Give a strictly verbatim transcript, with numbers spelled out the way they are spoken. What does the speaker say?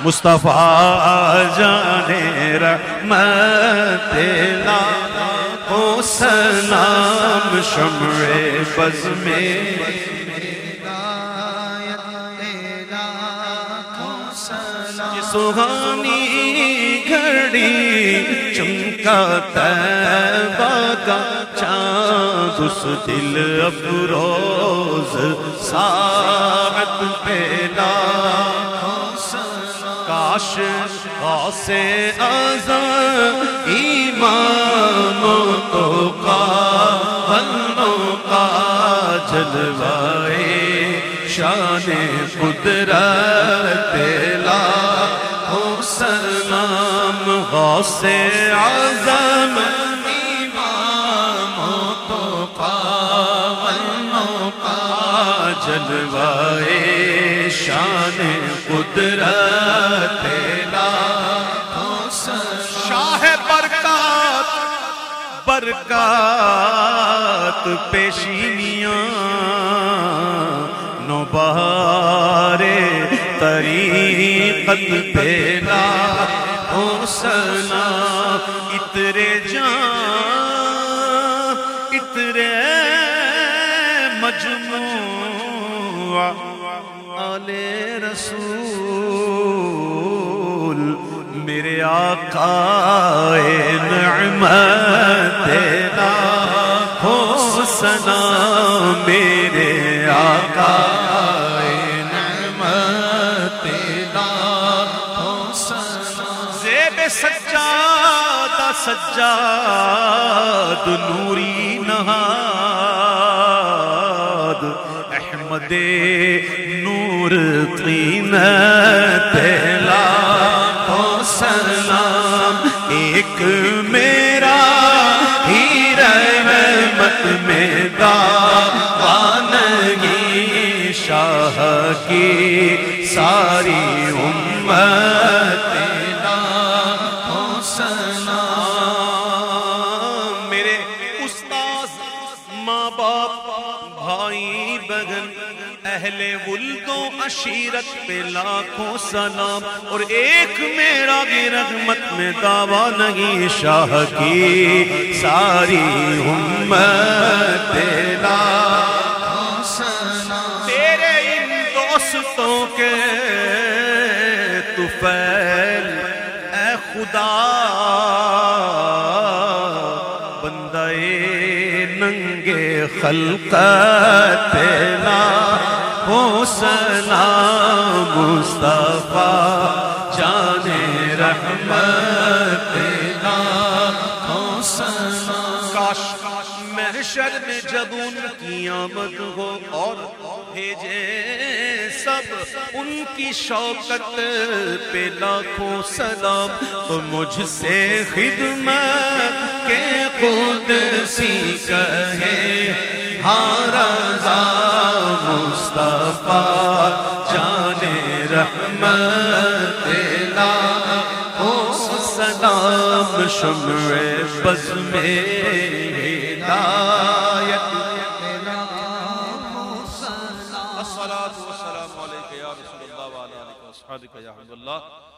مصطفیٰ جانے رحمت لاکھوں سلام شمع بز میں سہانی گھڑی چمکا طیبہ کا چاند اس دل افروز ساعت پہ لاکھوں سلام کاش غوث اعظم ایمان و تقویٰ والنو کا جلوائے شان قدرت لاکھوں سلام غوث اعظم ایمان و تقویٰ والنو کا جلوائے شان قدرت لاکھوں سلام شاہ برکات برکات پیشینیاں نوبہار طریقت پہ لاکھوں سلام اترے جان اترے مجموعہ آل رسول میرے آقا نعمت لاکھوں سلام میرے آقا نعمت لاکھوں سلام زیب سجادہ سجاد نوری نہاد احمد نور طینت لاکھوں سلام ایک میرا ہی رحمت میں داوانگی شاہ کی ساری امت لاکھوں سلام میرے استاذ ماں باپ بھائی بہن اہل ولد و عشیرت پہ لاکھوں سلام اور ایک میرا بھی رحمت میں دعویٰ نہیں شاہ کی ساری امت لاکھوں سلام تیرے ان دوستوں کے طفیل اے خدا بندہ ننگے خلقت لاکھوں سلام مصطفیٰ جان رحمت لاکھوں سلام کاش محشر میں جب ان کی آمد ہو اور بھیجے سب ان کی شوکت پہ لاکھوں سلام تو مجھ سے خدمت کے قدسی کہے ہاں رضا مصطفیٰ جان رحمت لاکھوں سلام شمع بز میں ہدایت لاکھوں سلام الصلاۃ والسلام علیک یا رسول اللہ وعلی آلہ وصحبہ یا حبیب اللہ